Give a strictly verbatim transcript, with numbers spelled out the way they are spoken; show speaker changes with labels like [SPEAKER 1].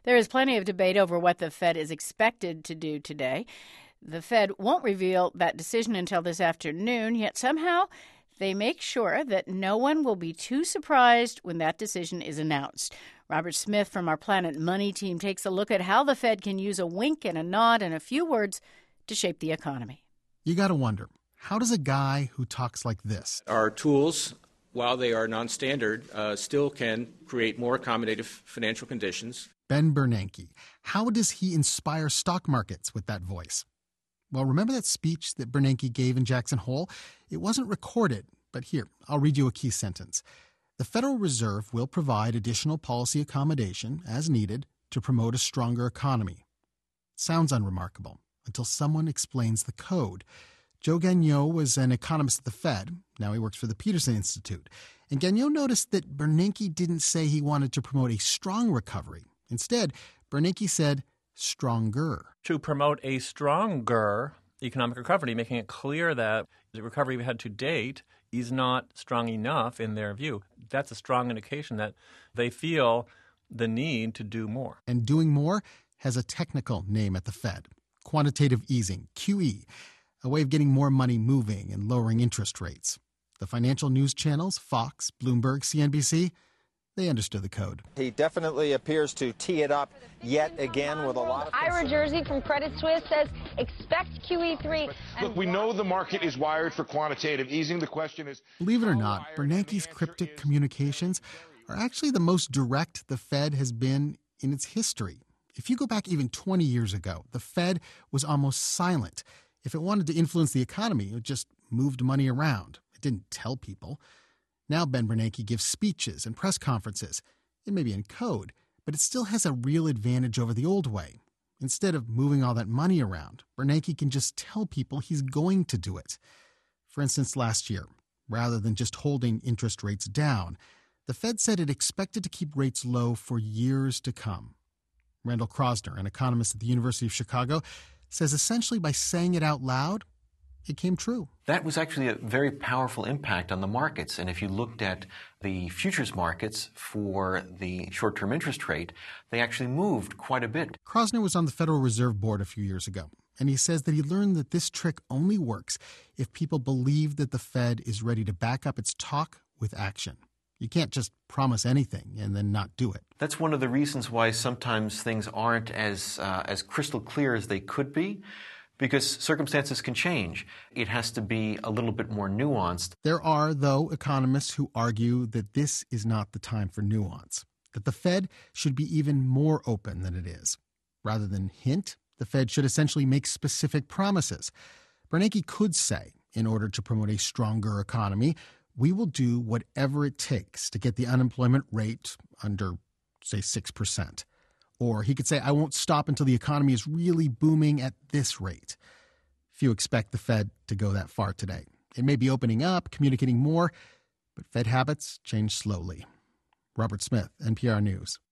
[SPEAKER 1] There is plenty of debate over what the Fed is expected to do today. The Fed won't reveal that decision until this afternoon, yet somehow they make sure that no one will be too surprised when that decision is announced. Robert Smith from our Planet Money team takes a look at how the Fed can use a wink and a nod and a few words to shape the economy.
[SPEAKER 2] You got to wonder, how does a guy who talks like this?
[SPEAKER 3] Our tools, while they are non-standard, uh, still can create more accommodative financial conditions.
[SPEAKER 2] Ben Bernanke. How does he inspire stock markets with that voice? Well, remember that speech that Bernanke gave in Jackson Hole? It wasn't recorded, but here, I'll read you a key sentence. The Federal Reserve will provide additional policy accommodation, as needed, to promote a stronger economy. Sounds unremarkable until someone explains the code. Joe Gagnon was an economist at the Fed. Now he works for the Peterson Institute. And Gagnon noticed that Bernanke didn't say he wanted to promote a strong recovery. Instead, Bernanke said stronger.
[SPEAKER 4] To promote a stronger economic recovery, making it clear that the recovery we had to date is not strong enough in their view. That's a strong indication that they feel the need to do more.
[SPEAKER 2] And doing more has a technical name at the Fed. Quantitative easing, Q E, a way of getting more money moving and lowering interest rates. The financial news channels, Fox, Bloomberg, C N B C, they understood the code.
[SPEAKER 5] He definitely appears to tee it up yet again with a lot of...
[SPEAKER 6] Ira Jersey from Credit Suisse says expect Q E three.
[SPEAKER 7] Look, we know the market is wired for quantitative easing. The question is...
[SPEAKER 2] Believe it or not, Bernanke's cryptic communications are actually the most direct the Fed has been in its history. If you go back even twenty years ago, the Fed was almost silent. If it wanted to influence the economy, it just moved money around. It didn't tell people. Now Ben Bernanke gives speeches and press conferences. It may be in code, but it still has a real advantage over the old way. Instead of moving all that money around, Bernanke can just tell people he's going to do it. For instance, last year, rather than just holding interest rates down, the Fed said it expected to keep rates low for years to come. Randall Krosner, an economist at the University of Chicago, says essentially by saying it out loud, it came true.
[SPEAKER 8] That was actually a very powerful impact on the markets. And if you looked at the futures markets for the short-term interest rate, they actually moved quite a bit.
[SPEAKER 2] Krosner was on the Federal Reserve Board a few years ago, and he says that he learned that this trick only works if people believe that the Fed is ready to back up its talk with action. You can't just promise anything and then not do it.
[SPEAKER 8] That's one of the reasons why sometimes things aren't as uh, as crystal clear as they could be, because circumstances can change. It has to be a little bit more nuanced.
[SPEAKER 2] There are, though, economists who argue that this is not the time for nuance, that the Fed should be even more open than it is. Rather than hint, the Fed should essentially make specific promises. Bernanke could say, in order to promote a stronger economy, we will do whatever it takes to get the unemployment rate under, say, six percent. Or he could say, I won't stop until the economy is really booming at this rate. Few expect the Fed to go that far today. It may be opening up, communicating more, but Fed habits change slowly. Robert Smith, N P R News.